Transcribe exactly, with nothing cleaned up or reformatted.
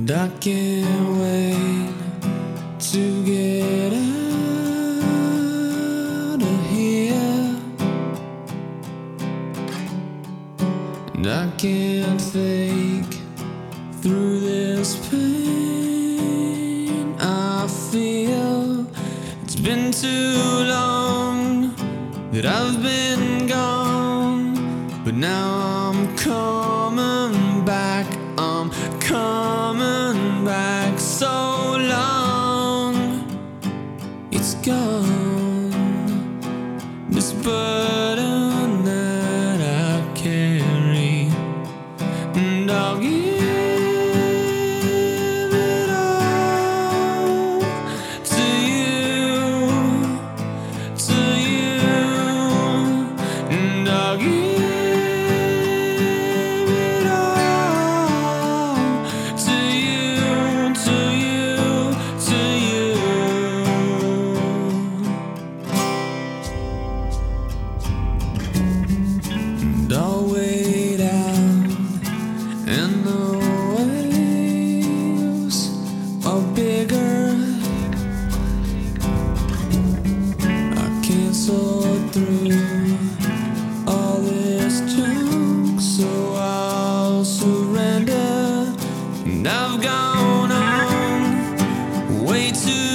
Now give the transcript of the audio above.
And I can't wait to get out of here. And I can't fake through this pain I feel. It's been too long that I've been gone, but now I'm coming back. I'm coming back. So long it's gone, this burden that I carry, and I'll give it all to you, to you, and I'll give I'll wait out, and the waves are bigger. I can't sort through all this junk, so I'll surrender. And I've gone on way too